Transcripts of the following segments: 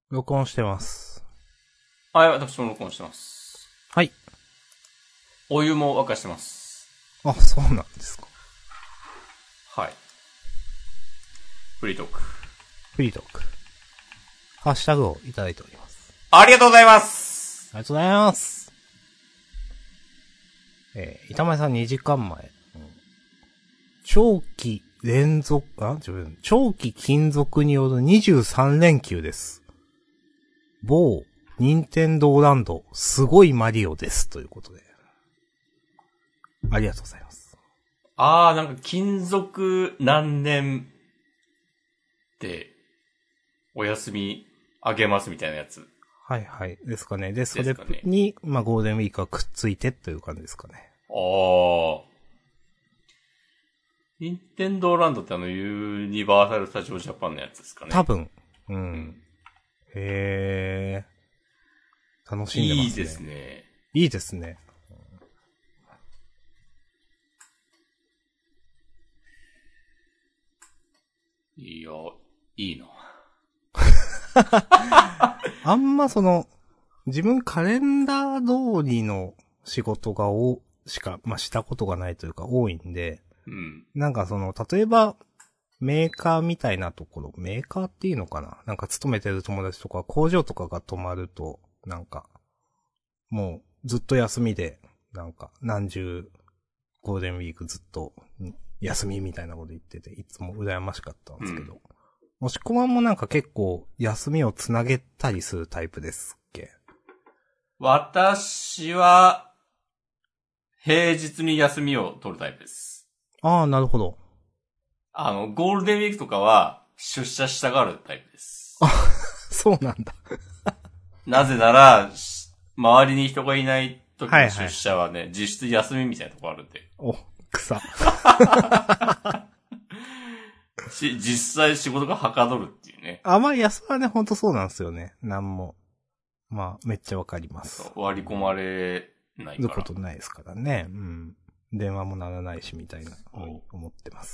録音してます。 はい、私も録音してます。 はい。 お湯も沸かしてます。 あ、そうなんですか。 はい。フリートーク。 フリートーク。ハッシュタグをいただいております。 ありがとうございます。 ありがとうございます。板前さん2時間前。長期金属による23連休です。某、任天堂ランド、すごいマリオです。ということで。ありがとうございます。 なんか金属何年でお休みあげますみたいなやつ。 はいはい。ですかね。で、それに、ゴールデンウィークがくっついてという感じですかね。 任天堂ランドってユニバーサルスタジオジャパンのやつですかね。 多分。うん。へー。楽しんでますね。 いいですね。 いいですね。 いや、いいな。 あんま自分カレンダー通りの仕事がしたことがないというか多いんで、 うん。 なんか例えば、メーカーみたいなところ、メーカーっていうのかな、なんか勤めてる友達とか工場とかが泊まると、なんか、もうずっと休みで、なんか何十ゴールデンウィークずっと休みみたいなこと言ってて、いつも羨ましかったんですけど。もしこまんもなんか結構休みをつなげたりするタイプですっけ？ 私は、平日に休みを取るタイプです。 ああ、なるほど。 ゴールデンウィークとかは、出社したがるタイプです。 あ、そうなんだ。 なぜなら、周りに人がいない時の出社はね、実質休みみたいなとこあるんで。 お、草。 実際仕事がはかどるっていうね。 まあ、安はね、ほんとそうなんですよね。なんも。まあ、めっちゃわかります。 割り込まれないから。 ることないですからね。うん。電話も鳴らないし、みたいな、思ってます。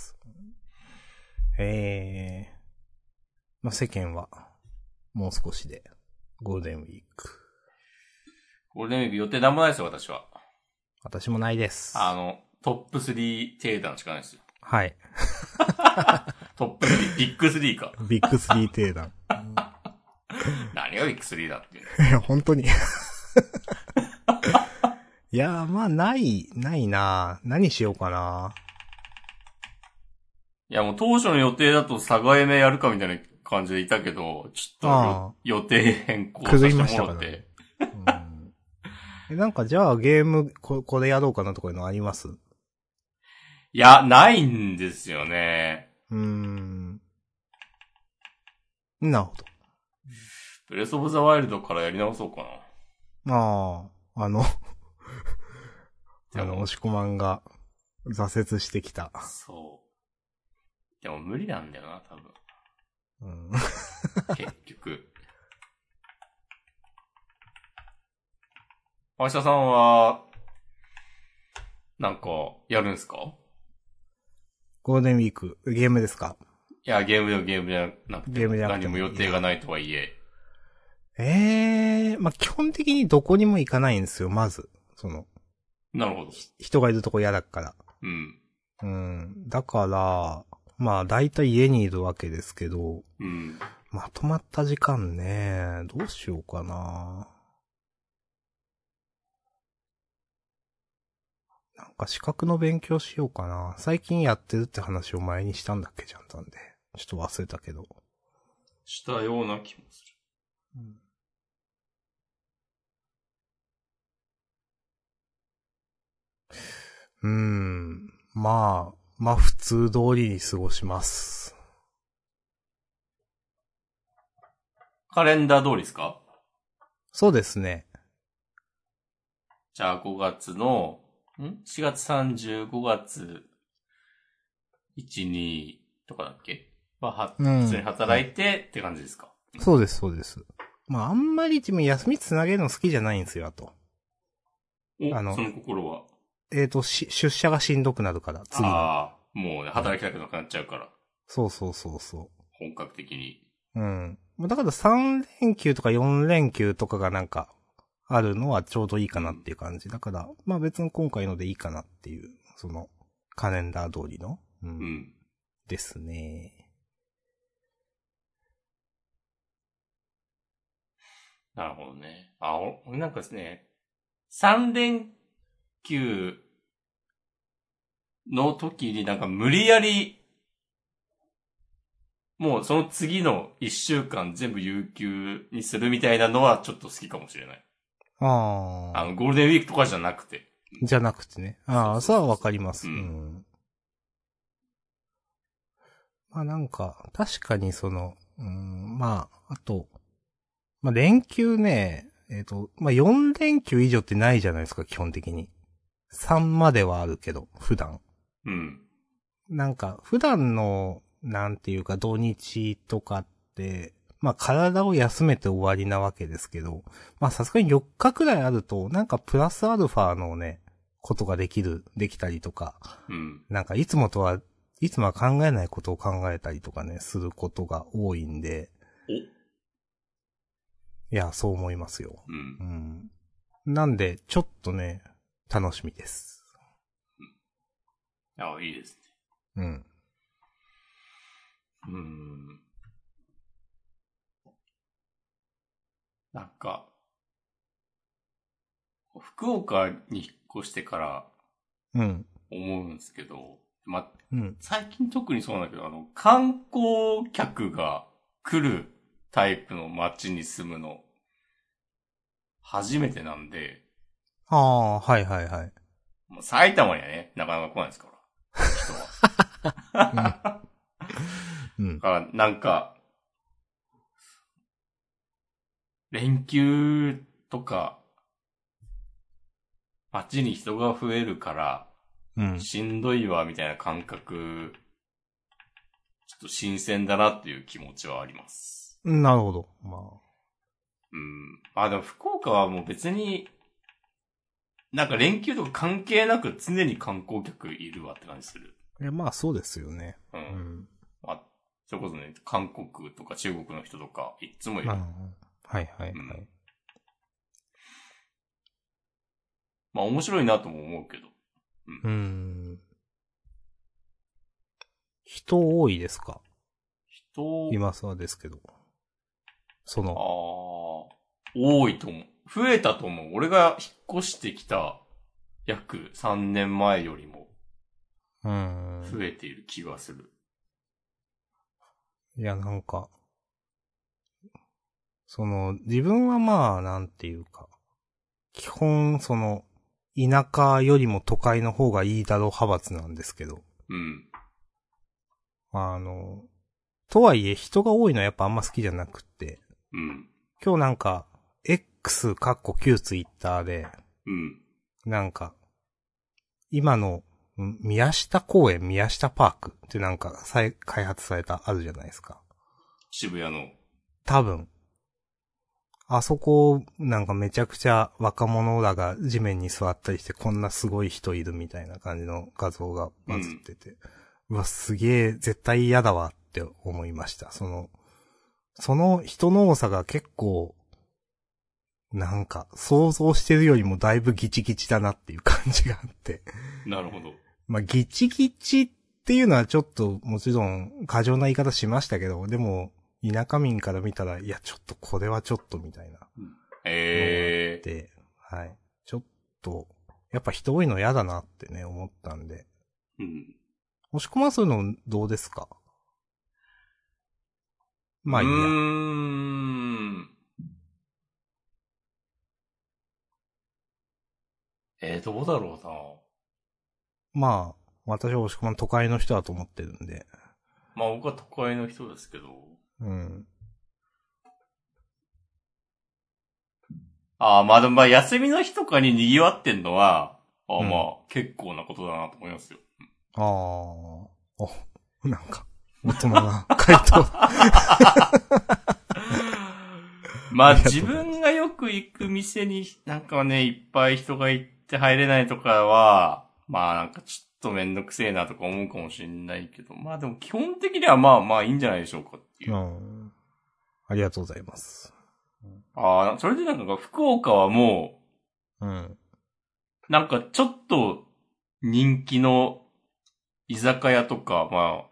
まあ、世間は、もう少しで、ゴールデンウィーク。 ゴールデンウィーク予定なんもないですよ、私は。 私もないです。 トップ3程度しかないですよ。 はい。 トップ3、ビッグ3か。 ビッグ3程度。 何がビッグ3だっていう。 いや、本当に。いや、まあ、ないな。何しようかな。 いや、もう当初の予定だとサガエメやるかみたいな感じでいたけど、ちょっと予定変更させてもらって。 なんかじゃあゲームこれやろうかなとかいうのあります？ いや、ないんですよね。 なるほど。 ブレスオブザワイルドからやり直そうかな。 押し込まんが挫折してきた。 そう。でも無理なんだよな、多分。結局。林田さんは、なんか、やるんすか？ ゴールデンウィーク、ゲームですか？ いや、ゲームじゃなくて、 ゲームじゃなくて何も予定がないとはいえ。 まあ、基本的にどこにも行かないんですよ、まず。 なるほど。 人がいるとこ嫌だから。だから、まあ、だいたい家にいるわけですけど、まとまった時間ね、どうしようかな。なんか資格の勉強しようかな。最近やってるって話を前にしたんだっけじゃんたんで。ちょっと忘れたけど。 したような気もする。まあ普通通りに過ごします。 カレンダー通りですか？ そうですね。 じゃあ5月の、4月30、5月1、2とかだっけ普通に働いてって感じですか？ そうです、そうです。まああんまり自分休みつなげるの好きじゃないんですよ、あと。 その心は出社がしんどくなるから、次の。 もうね、働きたくなくなっちゃうから。 そう。 本格的に。 うん。だから3連休とか4連休とかがなんか、あるのはちょうどいいかなっていう感じ。だから、まあ別に今回のでいいかなっていう、その、カレンダー通りの、 うん。 ですね。 なるほどね。俺なんかですね、3連休の時になんか無理やり、もうその次の1週間全部有給にするみたいなのはちょっと好きかもしれない。 ああ。 ゴールデンウィークとかじゃなくて。 じゃなくてね。ああ、それはわかります。 ううん。まあなんか、確かにその、まあ、あと、まあ連休ね、まあ4連休以上ってないじゃないですか、基本的に。3まではあるけど、普段。 うん。 なんか、普段の、なんていうか、土日とかって、まあ体を休めて終わりなわけですけど、まあさすがに4日くらいあると、なんかプラスアルファのね、ことができたりとか、 うん。 なんかいつもは考えないことを考えたりとかね、することが多いんで、いや、そう思いますよ。 うん。 うん。なんで、ちょっとね、楽しみです。 いいですうん。 ね。なんか、福岡に引っ越してからうん。 思うんですけど、 うん。 最近特にそうなんだけど、観光客が来るタイプの街に住むの、初めてなんで、 ああ、はいはいはい。 もう埼玉にはね、なかなか来ないですから、人は。 うん。 だからなんか、連休とか、街に人が増えるから、 うん。 しんどいわ、みたいな感覚、ちょっと新鮮だなっていう気持ちはあります。 なるほど。まうん。でも福岡はもう別に、なんか連休とか関係なく常に観光客いるわって感じする。 あ。まあそうですよね。 ううん。 それこそね、韓国とか中国の人とか、いつもいる。 まあ、はいはいはい。 うん。面白いなとも思うけど。 うん。人多いですか？ 人、 今そうですけど。その、 多いと思う。増えたと思う。俺が引っ越してきた約3年前よりも増えている気がする。 いやなんか、自分はまあ、なんていうか、基本、田舎よりも都会の方がいいだろう派閥なんですけど。 うん。 あの、とはいえ人が多いのはやっぱあんま好きじゃなくって。 うん。 今日なんか、X かっこ旧ツイッターで、 うん。 なんか、今の、宮下公園、宮下パークってなんか開発されたあるじゃないですか。 渋谷の。 多分。あそこ、なんかめちゃくちゃ若者らが地面に座ったりしてこんなすごい人いるみたいな感じの画像がバズってて。うわ、すげえ、絶対嫌だわって思いました。その人の多さが結構、なんか、想像してるよりもだいぶギチギチだなっていう感じがあって。 なるほど。 まあ、ギチギチっていうのはちょっと、もちろん、過剰な言い方しましたけど、でも、田舎民から見たら、いや、ちょっと、これはちょっとみたいな。で、はい。ちょっと、やっぱ人多いの嫌だなってね、思ったんで。 うん。 押し込まそういうのどうですか？まあいいや。 どうだろうな。 まあ、私は押し込まん都会の人だと思ってるんで。 僕は都会の人ですけど。 うん。 でも休みの日とかに賑わってんのは、結構なことだなと思いますよ。 なんか、大人な回答。 自分がよく行く店になんかね、いっぱい人が行って入れないとかは、なんかちょっとめんどくせえなとか思うかもしれないけど、でも基本的にはまあいいんじゃないでしょうかっていう。 ありがとうございます。 ああ、それでなんか福岡はもうん。 なんかちょっと人気の居酒屋とか、まあ、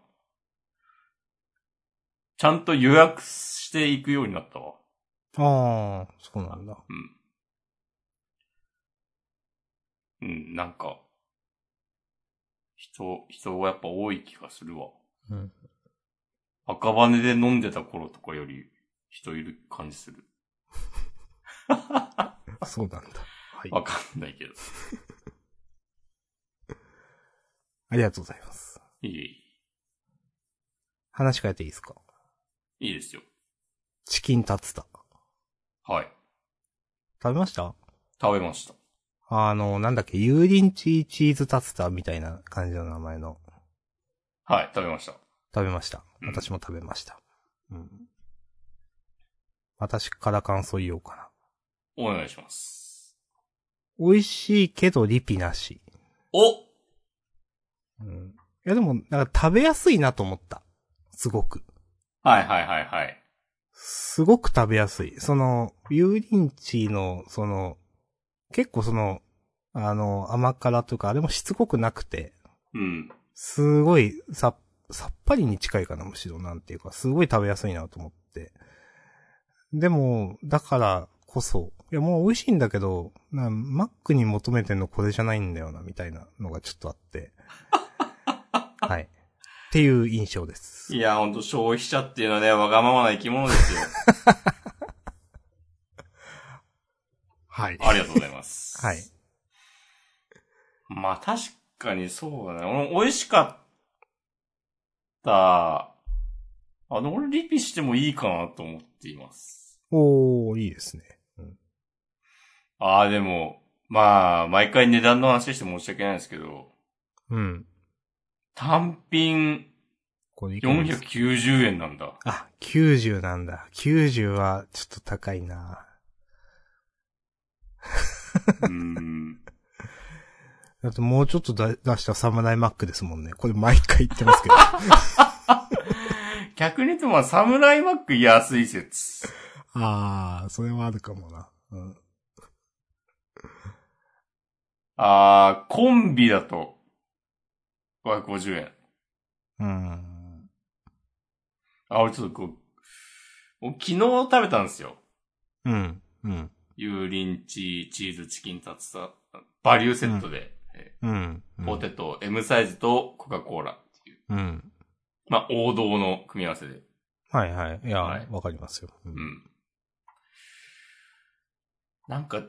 ちゃんと予約していくようになったわ。 ああ、そうなんだ。 うん、なんか、人がやっぱ多い気がするわ。 うん。 赤羽で飲んでた頃とかより人いる感じする。 そうなんだ。はい。 わかんないけど。 ありがとうございます。 いい。 話変えていいですか？ いいですよ。 チキンタツタ。 はい。 食べました？ 食べました。 なんだっけ、油淋鶏チーズタツタみたいな感じの名前の。 はい、食べました。 食べました。 うん私も食べました。うん。私から感想言おうかな。 お願いします。 美味しいけどリピなし。 おうん。いやでも、なんか食べやすいなと思った。すごく。 はいはいはいはい。 すごく食べやすい。油淋鶏の、結構甘辛というか、あれもしつこくなくて、 うん。 すごいさっぱりに近いかな、むしろなんていうか、すごい食べやすいなと思って。でも、だからこそ、いやもう美味しいんだけど、マックに求めてんのこれじゃないんだよな、みたいなのがちょっとあって。はい。っていう印象です。 いや、ほんと消費者っていうのはね、わがままな生き物ですよ。 はい。 ありがとうございます。 はい。 まあ確かにそうだね。美味しかった。俺リピしてもいいかなと思っています。 おー、いいですね。うん、 でも、まあ、毎回値段の話して申し訳ないですけど、 うん。 単品、 これいくらですか 490円なんだ。 あ、90なんだ。90はちょっと高いな。だってもうちょっと出したサムライマックですもんね。これ毎回言ってますけど。 逆に言うとまあ、サムライマック安い説。 それはあるかもな。うん。 コンビだと、550円。俺ちょっと昨日食べたんですよ。 うん。うん。 油淋鶏チーズチキンタツタ、バリューセットで、ポテト、M サイズとコカ・コーラっていう。 うん。 まあ、王道の組み合わせで。 はいはい。いや、 はいわかりますよ。 なんか、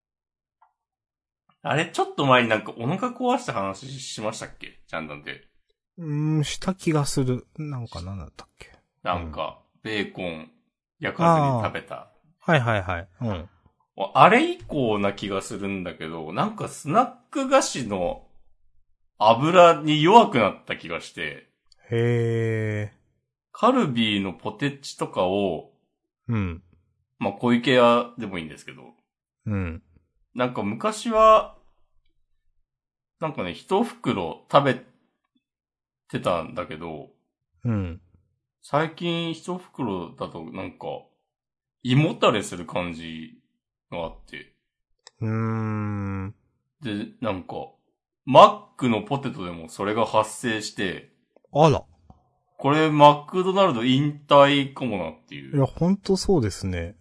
あれ、ちょっと前になんかお腹壊した話しましたっけジャンダンで。 した気がする。なんか何だったっけなんか、ベーコン焼かずに食べた。 はいはいはい。うん。 あれ以降な気がするんだけど、なんかスナック菓子の油に弱くなった気がして。 へー。 カルビーのポテチとかを、 うん。 まあ、小池屋でもいいんですけど。 うん。 なんか昔は、なんかね、一袋食べてたんだけど、 うん。 最近一袋だとなんか、胃もたれする感じがあって。で、なんか、マックのポテトでもそれが発生して、 あら。 これマクドナルド引退かもなっていう。 いや、ほんとそうですね。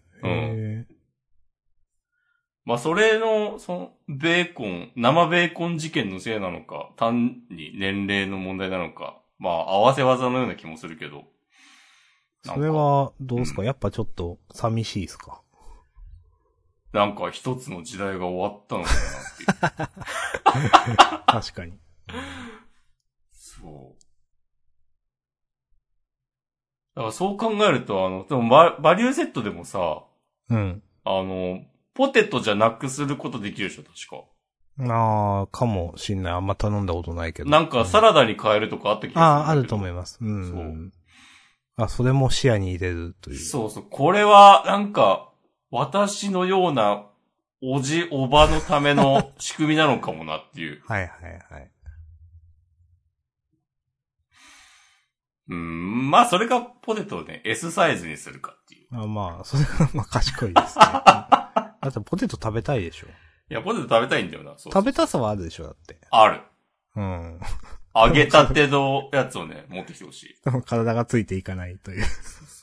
まあ、それの、ベーコン、生ベーコン事件のせいなのか、単に年齢の問題なのか、まあ、合わせ技のような気もするけど。 それは、どうすか、やっぱちょっと、寂しいですか？ なんか一つの時代が終わったのかなっていう。 確かに。 そう。だからそう考えると、でもバリューセットでもさ、 うん。 ポテトじゃなくすることできるでしょ、確か。 かもしんない。あんま頼んだことないけど。 なんかサラダに変えるとかあった気がするんだけど。 あると思います。そう。それも視野に入れるという。 そうそう。これは、なんか、私のような、おばのための仕組みなのかもなっていう。 はいはいはい。 まあそれがポテトをね、S サイズにするかっていう。 まあ、それがまあ賢いですね。だってポテト食べたいでしょ。 いや、ポテト食べたいんだよな。そう食べたさはあるでしょ、だって。 ある。 うん。 揚げたてのやつをね、持ってきてほしい。 でも体がついていかないという。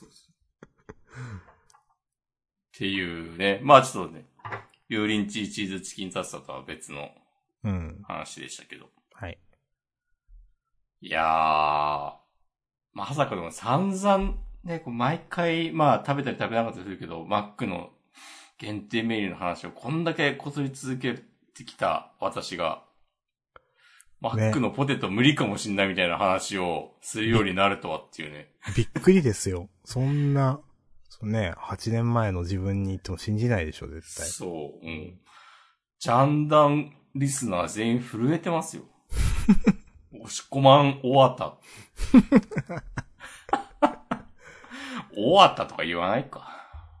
っていうね。まあちょっとね、油淋鶏チーズチキンタツタとは別の話でしたけど。 はい。 いやー、まさかでも散々ね、毎回まあ食べたり食べなかったりするけど、マックの限定メニューの話をこんだけこすり続けてきた私が、マックのポテト無理かもしんないみたいな話をするようになるとはっていうね。 びっくりですよ。そんな、そうね、8年前の自分に言っても信じないでしょ、絶対。 そう、うん。ジャンダンリスナー全員震えてますよ。押し込まん終わった。終わったとか言わないか。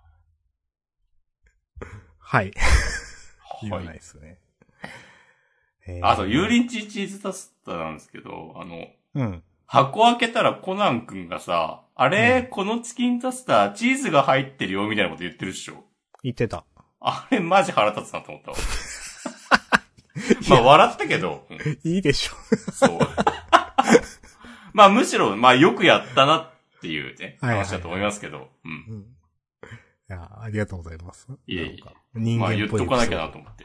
はい。言わないですね。 あと、油淋鶏チーズタスタなんですけど、 うん。 箱開けたらコナン君がさ、あれ、このチキンタスタチーズが入ってるよみたいなこと言ってるっしょ。 言ってた。 あれマジ腹立つなと思ったわ。まあ笑ったけど。 いいでしょ。 そう。まあむしろ、まあよくやったなっていうね、話だと思いますけど。うん。 いや、ありがとうございます。 いえいえ。 人間っぽい。 まあ言っとかなきゃなと思って。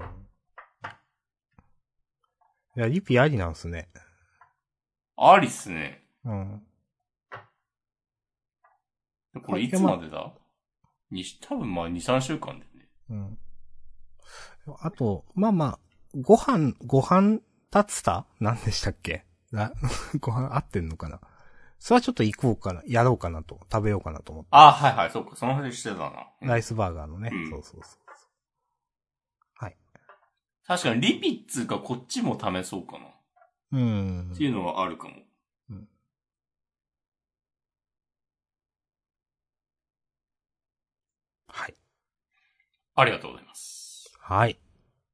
いや、リピありなんすね。 ありっすね。 うん。 これいつまでだ？多分まあ2、3週間でね。 うん。あと、まあ、ご飯立つた何でしたっけご飯合ってんのかな、それはちょっと行こうかな、やろうかなと、食べようかなと思って。 あ、はいはい、そうか、その話してたな。 ライスバーガーのね。 うん、 そう。はい。 確かにリピッツかこっちも試そうかな。っていうのはあるかも。うん。 はい。 ありがとうございます。 はい。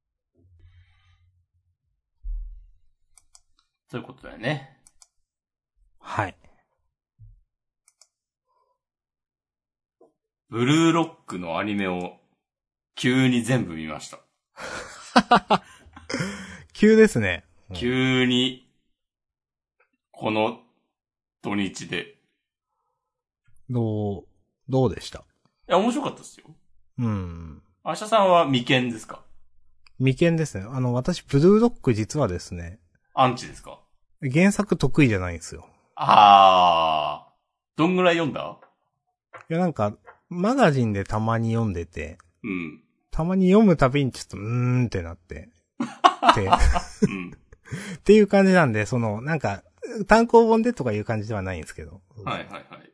ということだよね。 はい。 ブルーロックのアニメを急に全部見ました。 急ですね。 急に、この土日で。 どうでした？いや、面白かったですよ。 うん。 明日さんは未見ですか？ 未見ですね。私、ブルーロック実はですね。 アンチですか？ 原作得意じゃないんですよ。 どんぐらい読んだ？ いや、なんか、マガジンでたまに読んでて。 うん。 たまに読むたびにちょっと、ってなって。 うん。 っていう感じなんで、なんか、単行本でとかいう感じではないんですけど。 はい。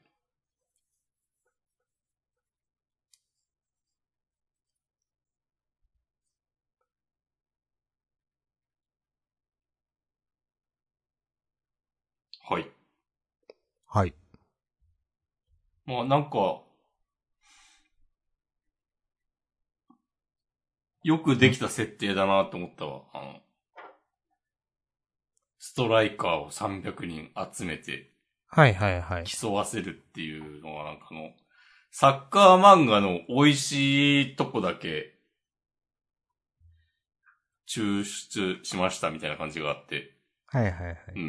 はい。 はい。 まあなんか、よくできた設定だなと思ったわ。ストライカーを300人集めて、 はい。 競わせるっていうのはなんかサッカー漫画の美味しいとこだけ、抽出しましたみたいな感じがあって。 はい。 うん。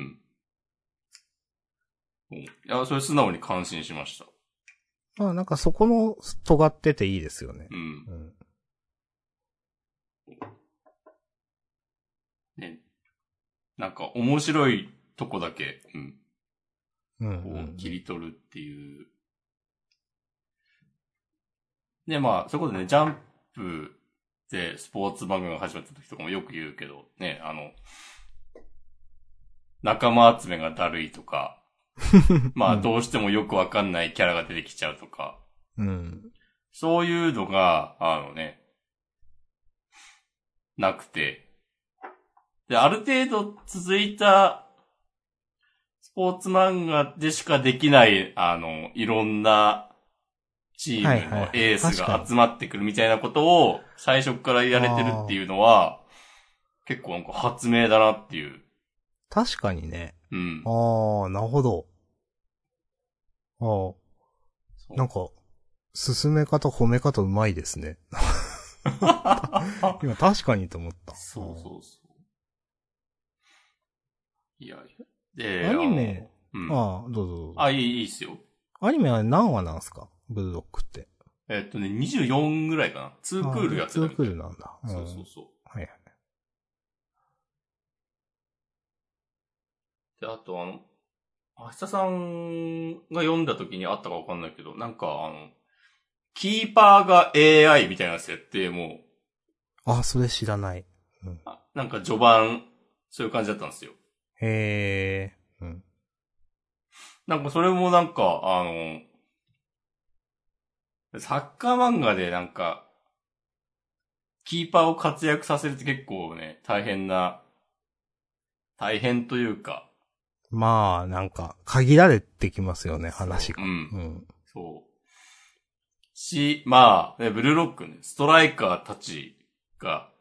いや、それ素直に感心しました。 まあなんかそこの尖ってていいですよね。 うん。ね。なんか面白いとこだけ、切り取るっていう。で、まあ、そういうことでね、ジャンプでスポーツ番組が始まった時とかもよく言うけど、ね、仲間集めがだるいとか、まあ、どうしてもよくわかんないキャラが出てきちゃうとか、そういうのが、なくて、で、ある程度続いたスポーツ漫画でしかできない、いろんなチームのエースが集まってくるみたいなことを最初からやれてるっていうのは、結構なんか発明だなっていう。 確かにね。 うん。 なるほど。なんか、 進め方、褒め方うまいですね。今確かにと思った。 そうそうそう。いや、で、 アニメ、 うん、 ああ、どうぞどうぞ。 あ、いいっすよ。 アニメは何話なんすかブルドックって。 24ぐらいかな。2クールやってたみたい。 2クールなんだ。 そうそうそう。 はいはい。 で、あと明日さんが読んだ時にあったかわかんないけど、なんかキーパーが AI みたいな設定も。 あ、それ知らない。 うん、なんか序盤、そういう感じだったんですよ。 へー。うん。 なんかそれもなんか、サッカー漫画でなんか、キーパーを活躍させるって結構ね、大変というか。 まあ、なんか、限られてきますよね、話が。 うん。そう。まあ、ね、ブルーロックね、ストライカーたちが、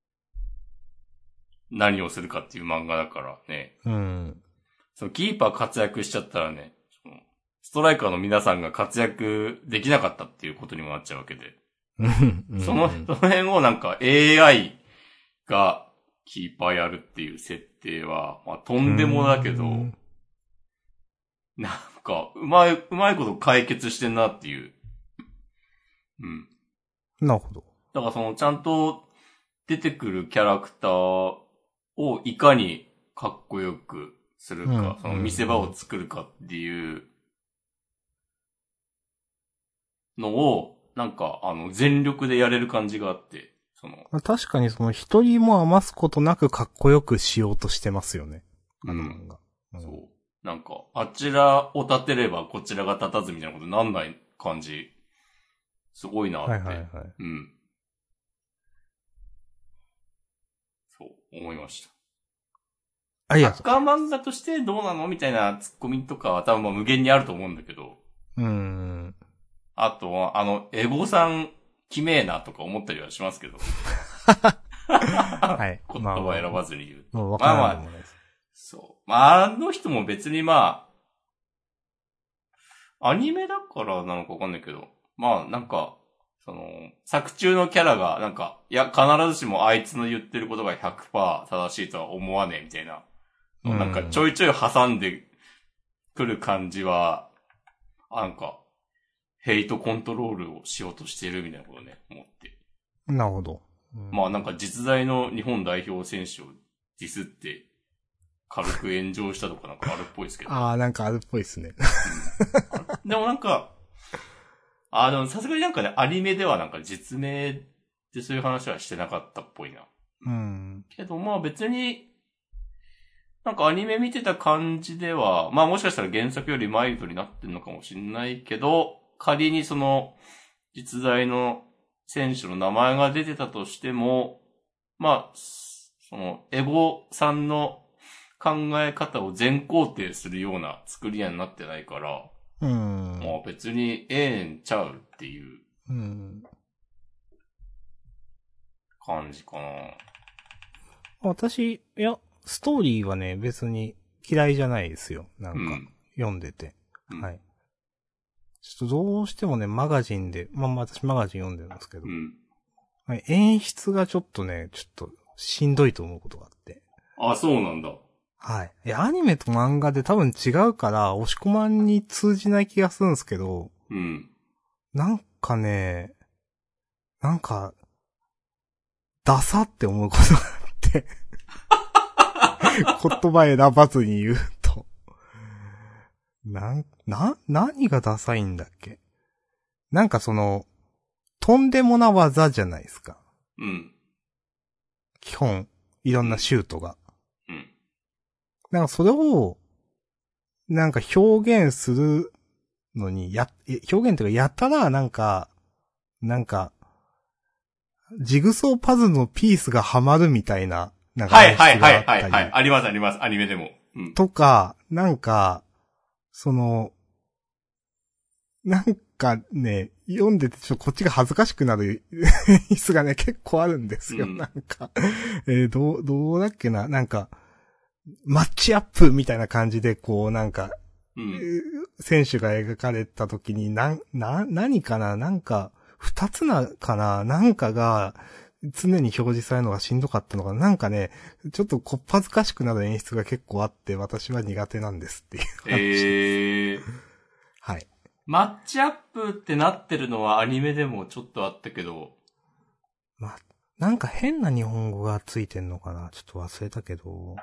何をするかっていう漫画だからね。 うん。 そのキーパー活躍しちゃったらね、ストライカーの皆さんが活躍できなかったっていうことにもなっちゃうわけで。その辺をなんか AI がキーパーやるっていう設定は、まあとんでもだけど、なんかうまいこと解決してんなっていう。うん。 なるほど。 だからそのちゃんと出てくるキャラクターをいかにかっこよくするか、その見せ場を作るかっていうのを、なんか全力でやれる感じがあって、 確かにその一人も余すことなくかっこよくしようとしてますよね。 漫画。そう。なんか、あちらを立てればこちらが立たずみたいなことになんない感じ。すごいなって。 はいはいはい。 うん。そう、思いました。サッカー漫画としてどうなのみたいなツッコミとかは多分無限にあると思うんだけど。あとは、エゴさん、きめえなとか思ったりはしますけど。 はい。 言葉選ばずに言うと。 もうわからないものです。 そう。まあ、あの人も別にまあ、アニメだからなのかわかんないけど、まあ、なんか、作中のキャラが、なんか、いや、必ずしもあいつの言ってることが 100% 正しいとは思わねえみたいな。なんか、ちょいちょい挟んでくる感じは、なんか、ヘイトコントロールをしようとしてるみたいなことね、思って。 なるほど。 まあなんか実在の日本代表選手をディスって、軽く炎上したとかなんかあるっぽいですけど。 ああ、なんかあるっぽいですね。 でもなんか、でもさすがになんかね、アニメではなんか実名でそういう話はしてなかったっぽいな。けどまあ別に、なんかアニメ見てた感じでは、まあもしかしたら原作よりマイルドになってるのかもしれないけど、仮にその、実在の選手の名前が出てたとしても、まあ、その、エゴさんの考え方を全肯定するような作りになってないから、まあ別にええんちゃうっていう、感じかな。 私、いや、ストーリーはね、別に嫌いじゃないですよ。なんか、読んでて。はい。ちょっとどうしてもね、マガジンで、まあ私マガジン読んでるんですけど、はい、演出がちょっとね、ちょっとしんどいと思うことがあって。 あ、そうなんだ。 はい。いや、アニメと漫画で多分違うから、押し込まんに通じない気がするんですけど、なんかね、なんか、ダサって思うことがあって、言葉選ばずに言うと。何がダサいんだっけ？なんかその、とんでもな技じゃないですか。基本、いろんなシュートが。なんかそれを、なんか表現するのに、表現っていうかやったらなんか、ジグソーパズルのピースがはまるみたいな、なんか。はい。 あります、アニメでも。 とか、なんか、なんかね、読んでてこっちが恥ずかしくなる椅子がね、結構あるんですよ。なんか、どうだっけな、なんか、マッチアップみたいな感じで、こうなんか、 選手が描かれた時に、何かななんか、二つかななんかが、常に表示されるのがしんどかったのかななんかね、ちょっとこっぱずかしくなる演出が結構あって、私は苦手なんですっていう話。はい。 マッチアップってなってるのはアニメでもちょっとあったけど。 なんか変な日本語がついてんのかなちょっと忘れたけど。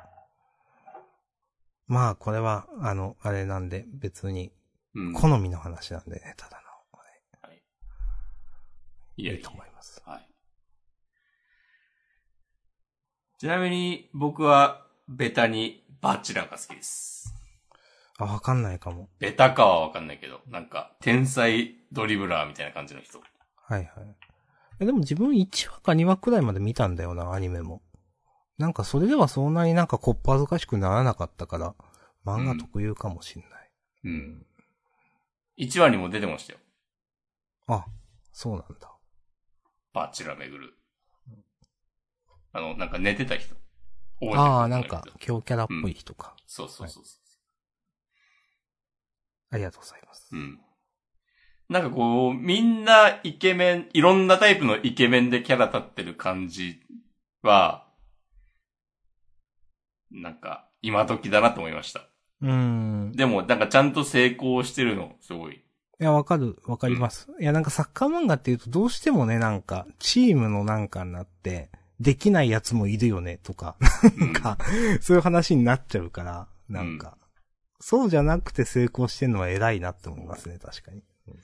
まあ、これは、あれなんで、別に、好みの話なんでね、ただの。はい。いいと思います。 はい。ちなみに、僕は、ベタに、バチラが好きです。 わかんないかも。 ベタかはわかんないけど、なんか、天才ドリブラーみたいな感じの人。 はいはい。でも自分1話か2話くらいまで見たんだよな、アニメも。なんかそれではそんなになんかこっぱずかしくならなかったから、漫画特有かもしんない。 うん。1話にも出てましたよ。 あ、そうなんだ。 バチラめぐる。なんか寝てた人。 ああ、なんか、強キャラっぽい人か。 そうそうそう。 ありがとうございます。 うん。なんかこう、みんなイケメン、いろんなタイプのイケメンでキャラ立ってる感じは、なんか、今時だなと思いました。でも、なんかちゃんと成功してるの、すごい。 いや、わかります。いや、なんかサッカー漫画って言うとどうしてもね、なんか、チームのなんかになって、できないやつもいるよね、とか、なんか、そういう話になっちゃうから、なんか、そうじゃなくて成功してるのは偉いなって思いますね、確かに。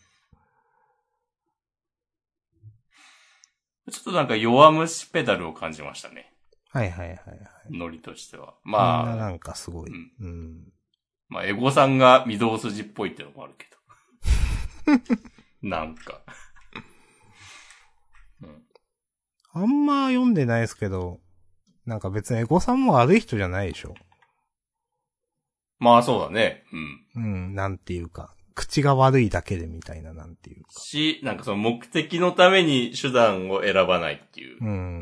ちょっとなんか弱虫ペダルを感じましたね。 はいはいはいはい。 ノリとしては。まあ。 みんななんかすごい。 まあ、エゴさんが御堂筋っぽいってのもあるけど。なんか。 あんま読んでないですけど、なんか別にエゴさんも悪い人じゃないでしょ。 まあそうだね。 なんていうか。口が悪いだけでみたいななんていうか。 なんかその目的のために手段を選ばないっていう。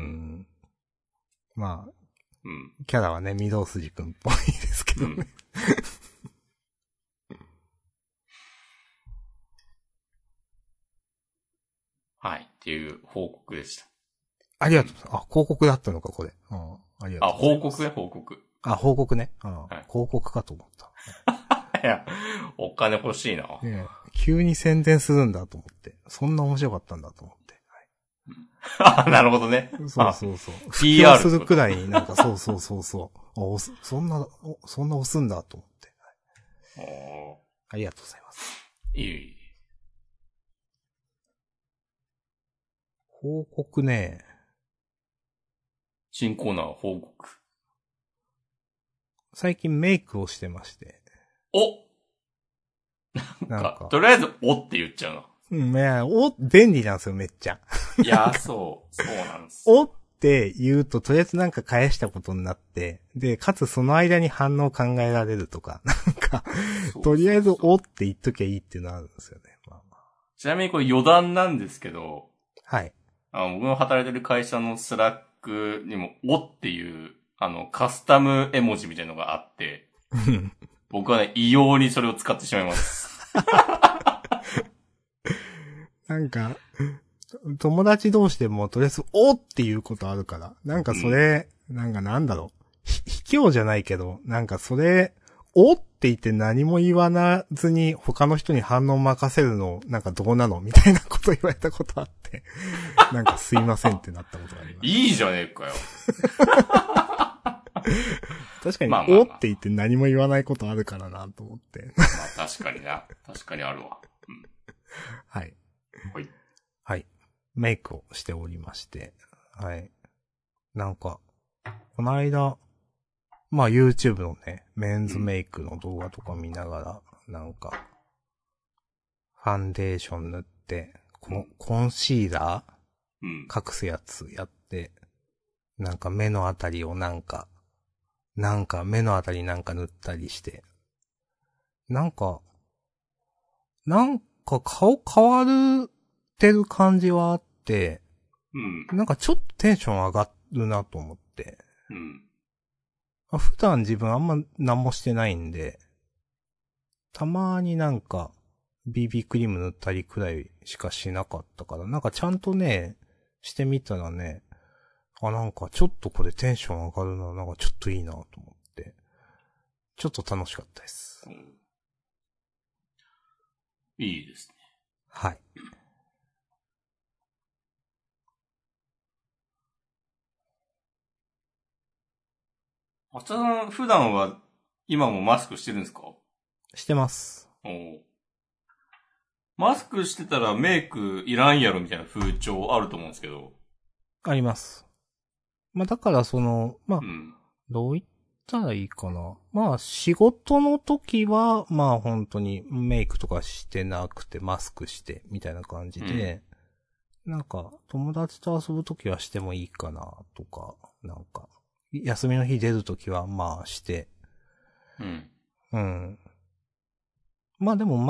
まあ、キャラはね、御堂筋くんっぽいですけどね。 はい、っていう報告でした。 ありがとうございます。広告だったのか、これ。ありがとうございます。 報告。 報告ね。広告かと思った。 いや、お金欲しいな。 急に宣伝するんだと思って。そんな面白かったんだと思って。 なるほどね。 そうそうそう。 PR するくらいになんか、そう。そんな押すんだと思って。ありがとうございます。 いい。 報告ね。 新コーナー報告。 最近メイクをしてまして。 なんか、とりあえず、って言っちゃうな。 いや、便利なんですよ、めっちゃ。 いや、そうなんです。 って言うと、とりあえずなんか返したことになって、で、かつその間に反応考えられるとか、なんか、とりあえずって言っときゃいいっていうのあるんですよね。 ちなみにこれ余談なんですけど、 はい。 僕の働いてる会社のスラックにも、っていう、カスタム絵文字みたいなのがあって、僕はね、異様にそれを使ってしまいます。 なんか、友達同士でもとりあえず、っていうことあるから、なんかそれ、なんかなんだろう。卑怯じゃないけど、なんかそれ、って言って何も言わなずに他の人に反応任せるの、なんかどうなのみたいなこと言われたことあって、なんかすいませんってなったことがあります。 いいじゃねえかよ。 確かに、って言って何も言わないことあるからなと思って。 まあ確かにな。確かにあるわ。 はい。 はい。 メイクをしておりまして。はい。なんか、この間、まあ YouTube のね、メンズメイクの動画とか見ながら、なんか、ファンデーション塗って、コンシーラー隠すやつやって、なんか目のあたりをなんか目のあたりなんか塗ったりして、なんか顔変わってる感じはあって、なんかちょっとテンション上がるなと思って、普段自分あんま何もしてないんで、 たまになんか、BB クリーム塗ったりくらいしかしなかったから、なんかちゃんとね、してみたらね、なんかちょっとこれテンション上がるな、なんかちょっといいなと思って、ちょっと楽しかったです。 うん、いいですね。 はい。 あつさん、普段は今もマスクしてるんですか？ してます。 マスクしてたらメイクいらんやろみたいな風潮あると思うんですけど。 あります。まあだからまあ、 うん。 どう言ったらいいかな。まあ仕事の時は、まあ本当にメイクとかしてなくてマスクしてみたいな感じで、なんか友達と遊ぶ時はしてもいいかなとか、なんか休みの日出る時はまあして、 うん。 うん。まあでも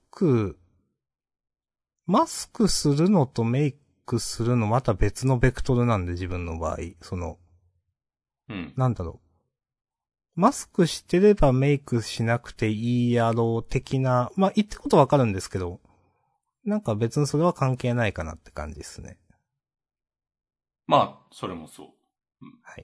マスクするのとメイクするのまた別のベクトルなんで自分の場合、 うん。 なんだろう。マスクしてればメイクしなくていいやろう的な、まあ言ってることわかるんですけど、なんか別にそれは関係ないかなって感じですね。 まあ、それもそう。うん、 はい。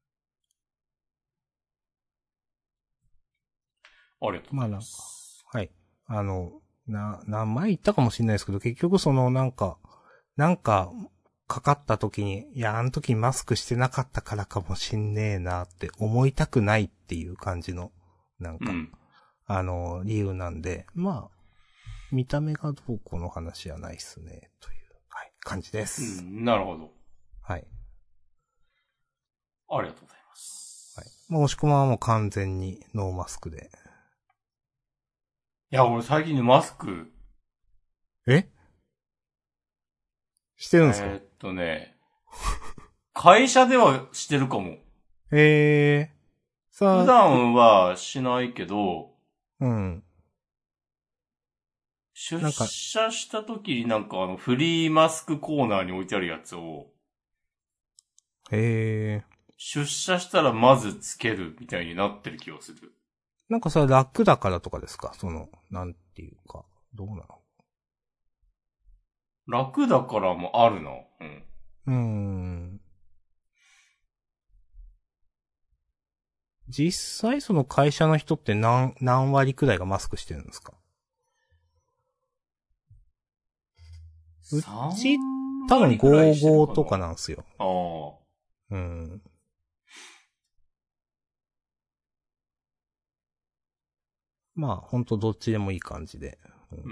ありがとうございままあなんか、 す。 はい。前言ったかもしれないですけど、結局なんか、かかった時に、いや、あの時マスクしてなかったからかもしんねえなって思いたくないっていう感じの、なんか、 うん。 理由なんで、まあ、見た目がどうこうの話じゃないっすね、という、はい、感じです。 うん、なるほど。 はい。 ありがとうございまはい。 す。 もう押し込まんはもう完全にノーマスクで。 いや、俺最近ね、マスク、 えしてるんですか？ 会社ではしてるかも。普さあ、 段はしないけど、 うん。 出なんか、 社した時になんかフリーマスクコーナーに置いてあるやつを、 へえ。 出社したらまずつけるみたいになってる気がする。 なんかそれ楽だからとかですか？なんていうか、どうなの？ 楽だからもあるな。うん。 うーん。実際その会社の人って何割くらいがマスクしてるんですか？うち、 3 多分割くらいしてる 55 かな。 とかなんですよ。 ああ。 うん。まあ、ほんとどっちでもいい感じで。うん。 うん。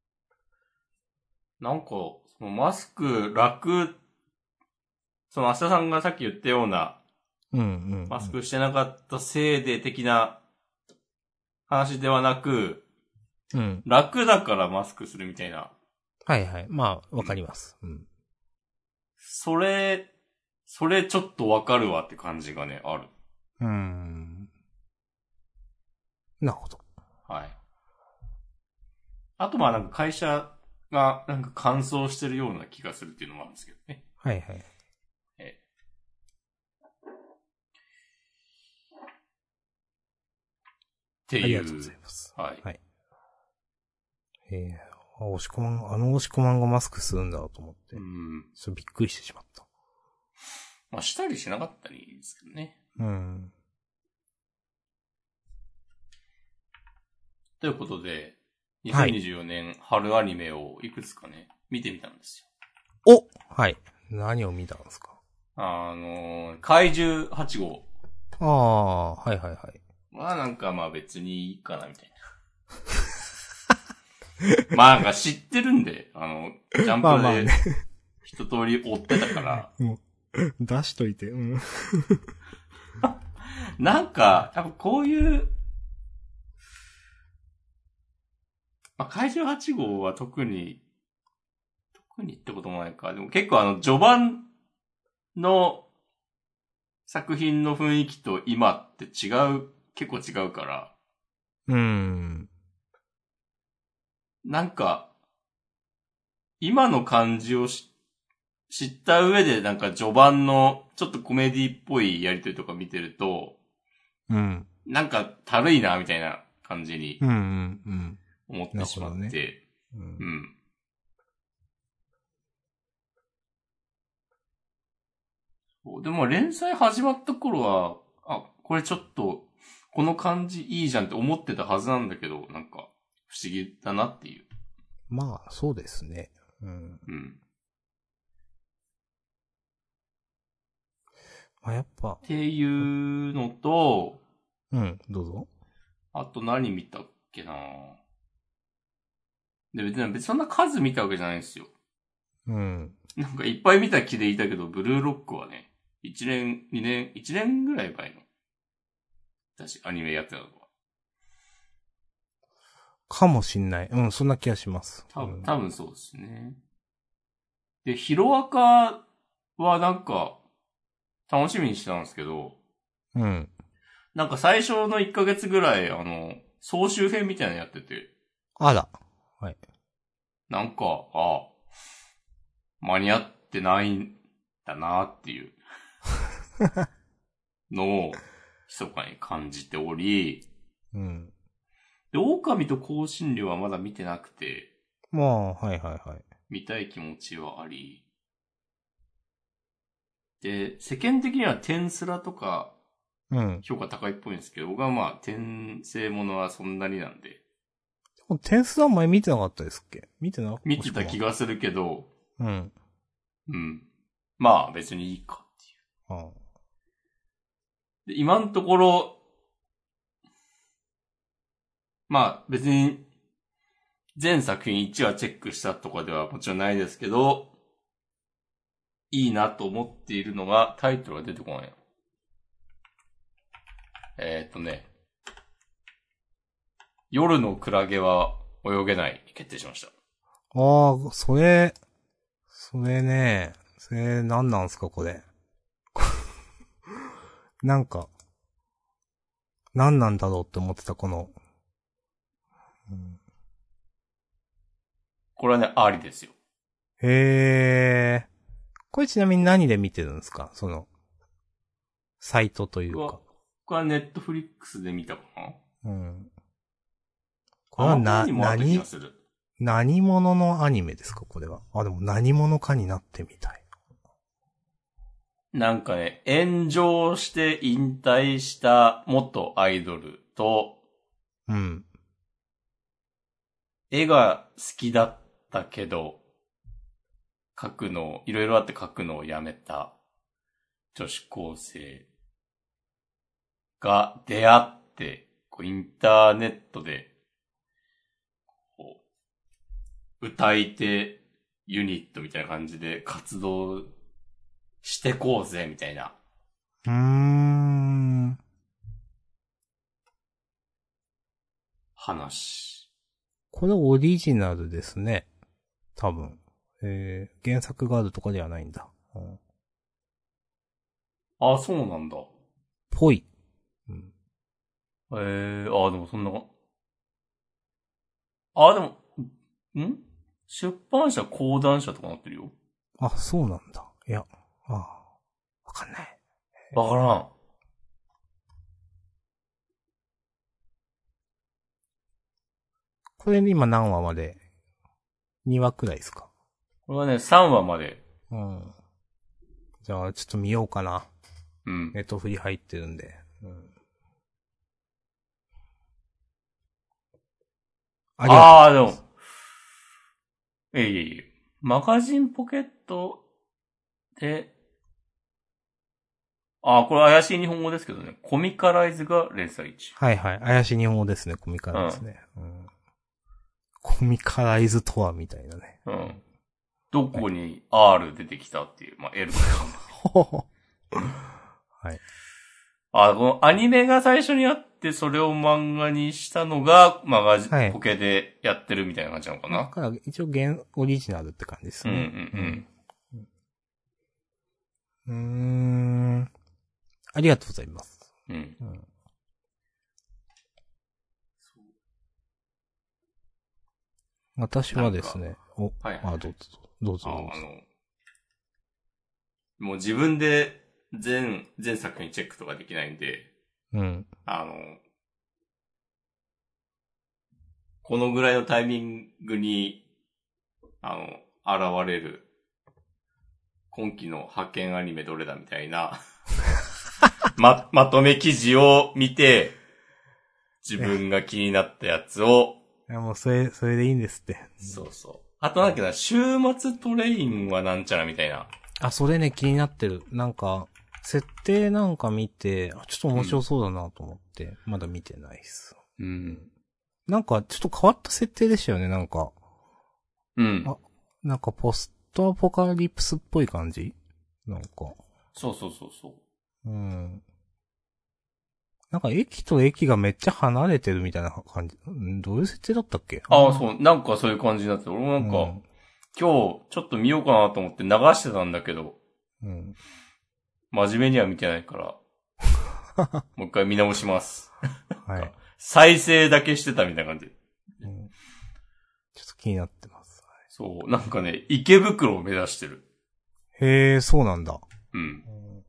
なんか、そのマスク楽、その明日さんがさっき言ったような、 うんうんマスクしてなかったせいで的な話ではなく、 うん。うん。 楽だからマスクするみたいな。 はいはい。まあ、わかうん。 ります。うん。 それ、それちょっとわかるわって感じがね、ある。 うーん。なるほど。 はい。あとまあなんか会社がなんか乾燥してるような気がするっていうのもあるんですけどね。 はいはい。 えってありがとうごいう。 ざいます。 はい。 はい。押し込まん、押し込まんがマスクするんだと思って、 うん。 ちょっとびっくりしてしまった。 まあしたりしなかったりいいですけどね。 うん。 ということで、 はい。 2024年春アニメをいくつかね、見てみたんですはい。何を見たんですか？ よ。怪獣8号。 ああ、はいはいはい。 まあなんかまあ別にいいかなみたいな。まあなんか知ってるんで、ジャンプでまあまあね。 一通り追ってたから、 もう、出しといて。うん。 なんか、やっぱこういう、まあ、怪獣8号は特にってこともないか。でも結構序盤の作品の雰囲気と今って結構違うから、 うーん。 なんか、今の感じを知った上でなんか序盤のちょっとコメディっぽいやりとりとか見てると、 うん。 なんかたるいなみたいな感じにうんうんうん。 思ってしまって、 ね、うん。 でも連載始まった頃は、これちょっと、この感じいいじゃんって思ってたはずなんだけど、なんか、不思議だなっていう。 まあ、そうですね。うん。 うん。 まあ、やっぱ。 っていうのと、 うん、どうぞ。 あと何見たっけなで、別にそんな数見たわけじゃないんですよ。 うん。 なんかいっぱい見た気でいたけど、ブルーロックはね、1年、2年、1年ぐらい前の、私、アニメやってたのは。 かもしんない。うん、そんな気がします。 多分そうですね。で、ヒロアカはなんか、楽しみにしてたんですけど、 うん。 なんか最初の1ヶ月ぐらい、総集編みたいなのやってて、 あら。はい。 なんか、間に合ってないんだなっていうのを、密かに感じており、 うん。 で、狼と香辛料はまだ見てなくて、 まあ、はいはいはい。 見たい気持ちはあり、で、世間的にはテンスラとかうん。 評価高いっぽいんですけど、僕はまあ、転生ものはそんなになんで、 でも点数は前見てなかったですっけ？見てな、 見てた気がするけど、 うん。 うん。まあ、別にいいかっていう。 ああ。 で、今のところ、まあ、別に、全作品1話チェックしたとかではもちろんないですけど、いいなと思っているのが、タイトルが出てこない。ね、夜のクラゲは泳げないに決定しました。 ああ、それね、何なんすかこれ。なんか、何なんだろうって思ってたこの、うん、 これはね、ありですよ。 へえ。これちなみに何で見てるんですか？その、サイトというか。 僕はネットフリックスで見たかうん。こな。アマプラれはにもあった気がする。 何者のアニメですかこれは。あ、でも何者かになってみたい。 なんかね、炎上して引退した元アイドルと、 うん。 絵が好きだったけど、いろいろあって描くのをやめた女子高生が出会って、インターネットで、歌い手ユニットみたいな感じで活動してこうぜ、みたいなうーん。 話。 これオリジナルですね。多分。原作があるとかではないんだ。うん、 あ、そうなんだ。 ぽい。うん。 でもそんな、でも、出版社、講談社とかなってるよ。 あ、そうなんだ。いや、わかんない。 わからん。 これ今何話まで ?2 話くらいですか？ これはね、3話まで。 うん。じゃあ、ちょっと見ようかな。 うん。 ネットフリ入ってるんで。うん。ありがとうございでも、 ます。 マガジンポケットで、これ怪しい日本語ですけどね。コミカライズが連載中。 はいはい。怪しい日本語ですね、コミカライズね。うん。コミカライズとは、みたいなね。 うん。どこに R 出てきたっていう、まあ、L とか。 はい。 このアニメが最初にあって、それを漫画にしたのが、 はい。 ポケでやってるみたいな感じなのかな。 だから、一応オリジナルって感じですね。うん。ありがとうございます。 うん。 私はですね、どうぞ、どうぞ。 もう自分で全作品チェックとかできないんで、 うん。 このぐらいのタイミングに、現れる、今期の派遣アニメどれだみたいな、まとめ記事を見て、自分が気になったやつを、 いやもうそれでいいんですって。 そうそう。あとなんだっけな、週末トレインはなんちゃらみたいな。 あ、それね、気になってる。なんか、設定なんか見て、ちょっと面白そうだなと思って、まだ見てないっす。 うん。 なんか、ちょっと変わった設定でしたよね、なんか。 うん。 なんかポストアポカリプスっぽい感じなんか。 そう。 うん。なんか駅と駅がめっちゃ離れてるみたいな感じ。どういう設定だったっけ？ ああ、そう。なんかそういう感じになって、俺もなんか、今日ちょっと見ようかなと思って流してたんだけど、真面目には見てないから、もう一回見直します。 はい。 再生だけしてたみたいな感じ。 ちょっと気になってます。 そう。なんかね、池袋を目指してる。 へえ、そうなんだ。 うん。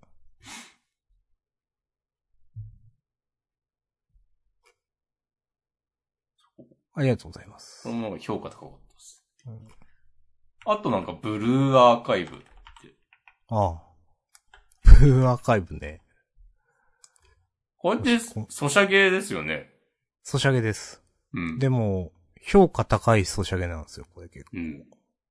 ありがとうございます。 そのまま評価高かったです。あとなんかブルーアーカイブって。 ああ。ブルーアーカイブね。 これってソシャゲですよね。 ソシャゲです。 うん。 でも、評価高いソシャゲなんですよ、これ結構。 うん。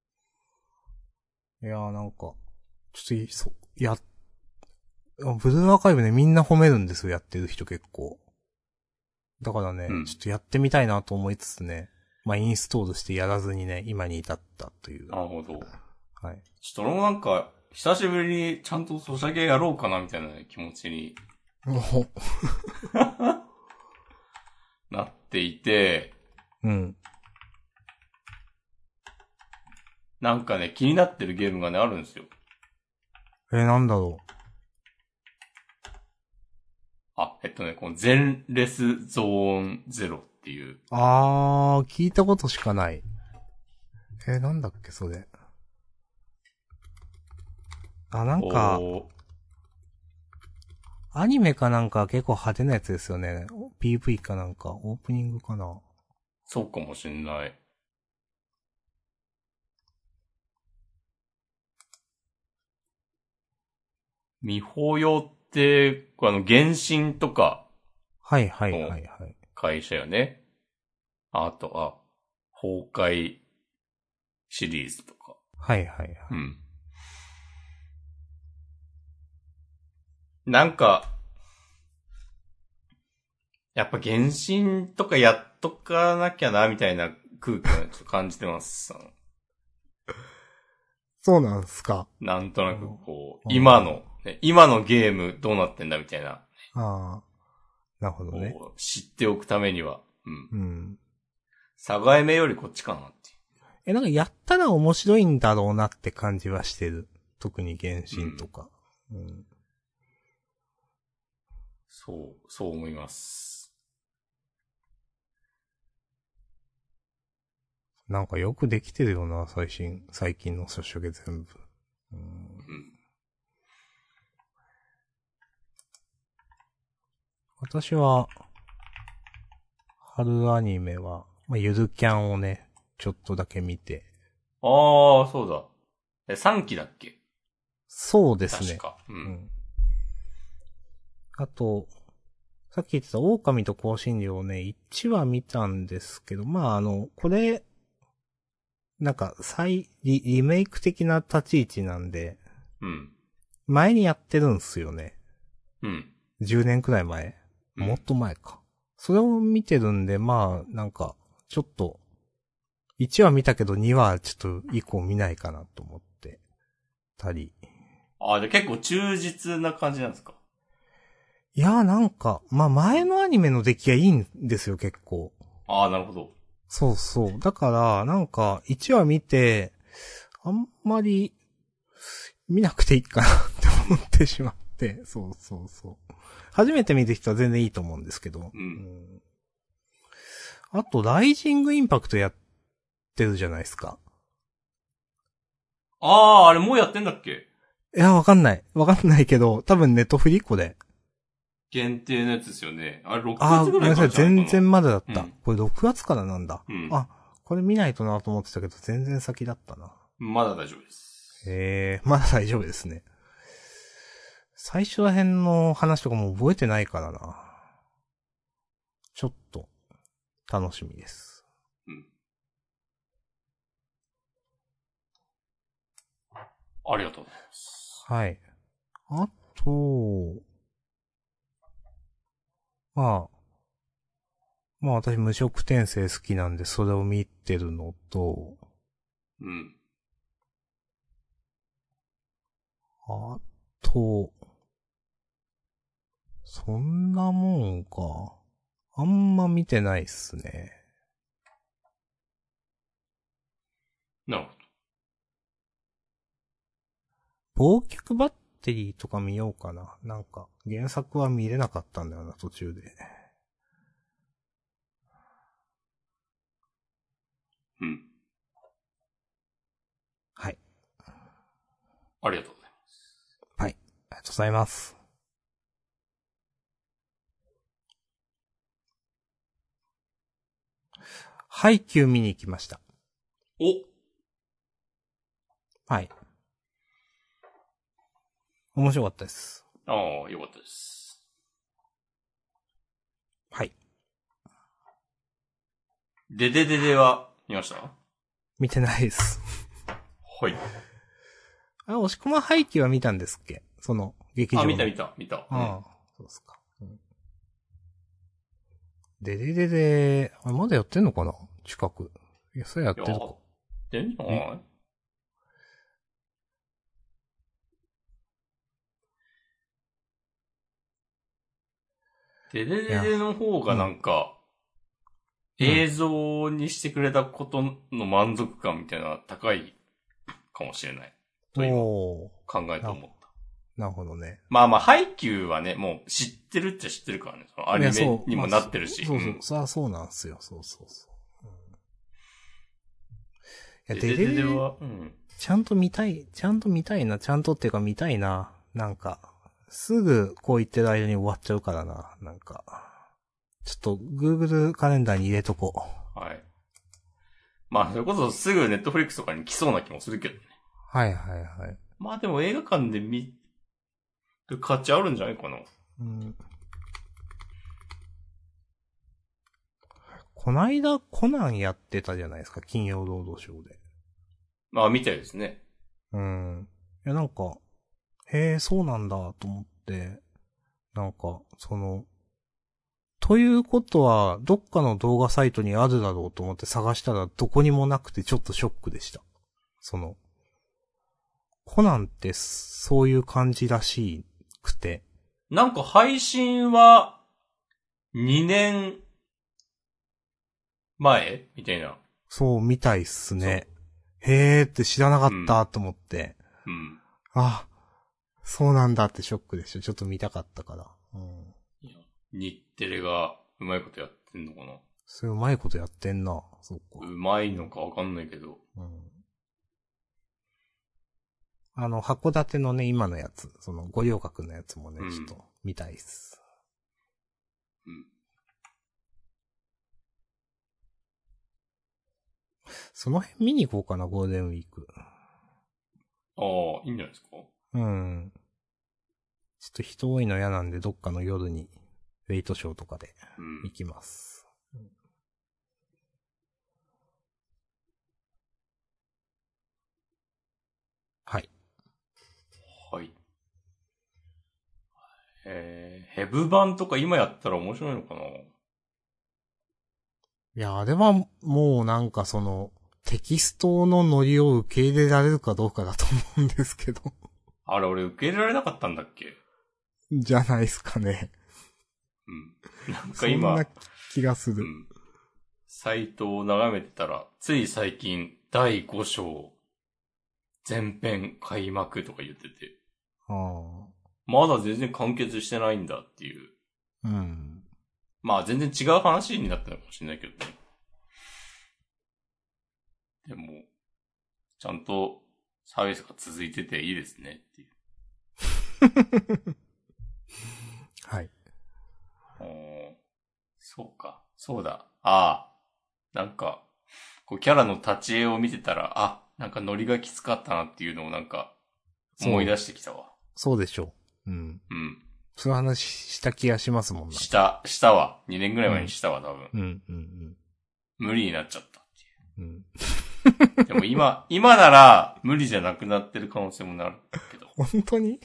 いやーなんか、ちょっとブルーアーカイブね、みんな褒めるんですよ、やってる人結構。だからね、ちょっとやってみたいなと思いつつね、まあ、インストールしてやらずにね、今に至ったという。 なるほど。 はい。 ちょっと俺もなんか、久しぶりにちゃんとソシャゲやろうかなみたいな気持ちになっていて、 うん。 なんかね、気になってるゲームがね、あるんですよ。 なんだろう。 このゼンレスゾーンゼロっていう。 聞いたことしかない。なんだっけ、それ。なんか、アニメかなんか結構派手なやつですよね。PV かなんか、オープニングかな。 そうかもしんない。ミホヨって、原神とか。 はい。 会社よね。あとは、崩壊シリーズとか。 はい。 うん。なんか、やっぱ原神とかやっとかなきゃな、みたいな空気をちょっと感じてます。 そうなんすか。 なんとなく今のゲームどうなってんだみたいな。 なるほどね。 知っておくためには。 うん。 サガエメよりこっちかなって。 なんかやったら面白いんだろうなって感じはしてる。特に原神とか。 そう思います。 なんかよくできてるよな、最近のソシャゲ全部。私は、春アニメは、ゆるキャンをね、ちょっとだけ見て。 そうだ。3期だっけ？ そうですね。 確か。 あと、さっき言ってた狼と香辛料をね、1話見たんですけど、これ、なんか、リメイク的な立ち位置なんで、前にやってるんすよね。10年くらい前。もっと前か。それを見てるんで、なんか、ちょっと、1話見たけど2話ちょっと以降見ないかなと思ってたり。 じゃあ結構忠実な感じなんですか？ いやなんか、前のアニメの出来がいいんですよ、結構。 なるほど。 そう。だから、なんか、1話見て、あんまり、見なくていいかなって思ってしまって。そう。初めて見る人は全然いいと思うんですけど。あと、ライジングインパクトやってるじゃないですか。 あれもうやってんだっけ？ いや、わかんないけど、多分ネットフリコで。 限定のやつですよね。あれ6 ああ、 月ぐらいごめんなさい。 からじゃないかな。 全然まだだった。 うんこれ6月からなんだ。 うんあ、これ見ないとなと思ってたけど、全然先だったな。 まだ大丈夫です。 まだ大丈夫ですね。最初ら辺の話とかも覚えてないからな。ちょっと、楽しみです。 うん。ありがとうございます。 はい。あと、ままあ私無色転生好きなんでそれを見てるのと、 うん。 あと、そんなもんか。あんま見てないっすね。 なるほ忘却バッテリーとか見ようかな。なんか、原作は見れなかったんだよな、途中で。 ど。うん。 はい。 ありがとうございます。 はい。ありがとうございます。ハイキュー見に行きました。 おはい。面白かったです。 ああ、よかったです。 はい。 ででででは、見ました見てないです。 はい。 あ、押し込まハイキューは見たんですっけ？その、劇場の。 あ、見た。 ああ、そうですか。でででで、あ、まだやってんのかな近く。いや、それやってるか。 やってんじゃないででででの方がなんか、映像にしてくれたことの満足感みたいなのが高いかもしれない。と今、考えて思った。 なるほどね。 まあ、ハイキューはね、もう知ってるっちゃ知ってるからね。そのアニメにもなってるし。 そうそう、そりゃそうなんすよ。そう。いや、 でででは、 ちゃんと見たいな、ちゃんとっていうか見たいな。なんか、すぐこう言ってる間に終わっちゃうからな。なんか、ちょっと Google カレンダーに入れとこう。はい。まあ、それこそすぐネットフリックスとかに来そうな気もするけどね。 はい。 まあでも映画館で見る価値あるんじゃないかな。 こないだコナンやってたじゃないですか、金曜ロードショーで。 まあ、みたいですね。 いや、なんか、へえ、そうなんだ、と思って、なんか、ということは、どっかの動画サイトにあるだろうと思って探したらどこにもなくてちょっとショックでした。コナンってそういう感じらしくて。 なんか配信は2年前みたいな。 そう、みたいっすね。へーって知らなかったと思って。あ、そうなんだってショックでした。ちょっと見たかったから。 いや、日テレがうまいことやってんのかな。 それうまいことやってんな。そっか。 うまいのかわかんないけど。 函館のね、今のやつ、五稜郭のやつもね、ちょっと見たいっす。その辺見に行こうかな、ゴールデンウィーク。 ああ、いいんじゃないですか。 ちょっと人多いの嫌なんで、どっかの夜に、ウェイトショーとかで、行きます。はい。 はい。ヘブ版とか今やったら面白いのかな。 いや、あれはもうなんかテキストのノリを受け入れられるかどうかだと思うんですけど。 あれ、俺受け入れられなかったんだっけ？ じゃないですかね。 なんか今、 そんな気がする。 サイトを眺めてたら、つい最近、第5章、前編開幕とか言ってて。まだ全然完結してないんだっていう。まあ全然違う話になったのかもしれないけどね。でも、ちゃんとサービスが続いてていいですねっていう。 はい。 そうか。そうだ。ああ。なんか、こうキャラの立ち絵を見てたら、あ、なんかノリがきつかったなっていうのをなんか、思い出してきたわ。 そうでしょう。うん。 うん。 そういう話した気がしますもんな。 したわ。2年ぐらい前にしたわ、多分。 うん、うん、 無理になっちゃったっていう。 うん。 でも今なら無理じゃなくなってる可能性もなるけど。 本当に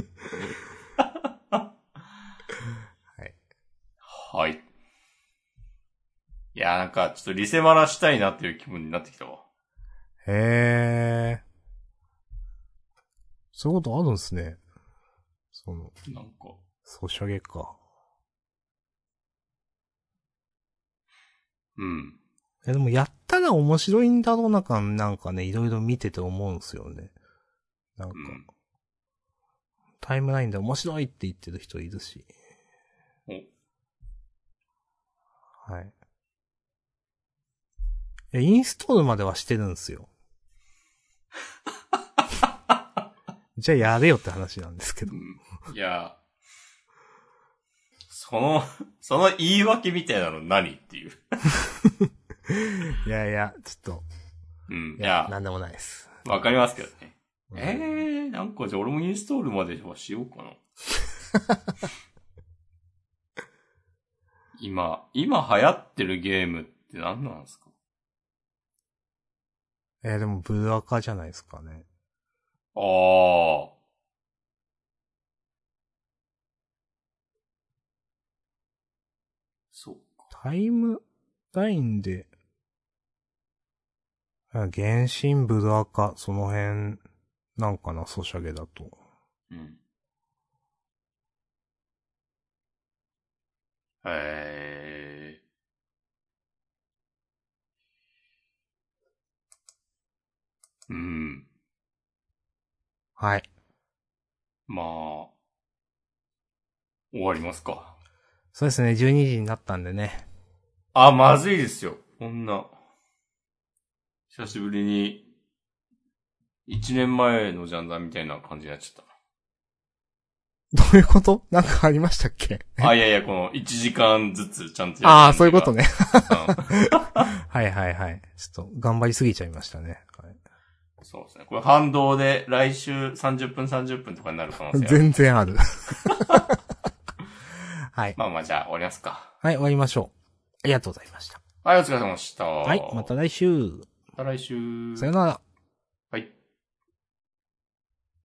はい。 はい。いや、なんかちょっとリセマラしたいなっていう気分になってきたわ。 へー。そういうことあるんですね。 なんか。 ソシャゲか。 うん。 でもやったら面白いんだろうな感なんかね、いろいろ見てて思うんですよね。なんか、タイムラインで面白いって言ってる人いるし。はい。インストールまではしてるんですよ。じゃあやれよって話なんですけど。 いや、その言い訳みたいなの何っていう。 いやいや、ちょっと。 うん。 いや、なんでもないです。 わかりますけどね。なんかじゃあ俺もインストールまではしようかな。今流行ってるゲームって何なんですか？ でもブルアカじゃないですかね。 ああ。そうか。 タイムラインで、原神ブルアカ、その辺、なんかな、ソシャゲだと。 うん。へえ。うん。 はい。 まあ、終わりますか。 そうですね、12時になったんでね。 あ、まずいですよ。こんな。久しぶりに、1年前のジャンダンみたいな感じになっちゃっどういうことなんかありましたっけ？ た。いや、この1時間ずつちゃんとやる。 ああ、そういうことね。 うん、 はいはいはい。ちょっと頑張りすぎちゃいましたね。はい、 そうですね。これ反動で来週30分30分とかになる可能性ある。 全然ある。はい。 まあじゃあ終わりますか。 はい、終わりましょう。ありがとうございました。 はい、お疲れ様でした。 はい、また来週。 また来週。 さよなら。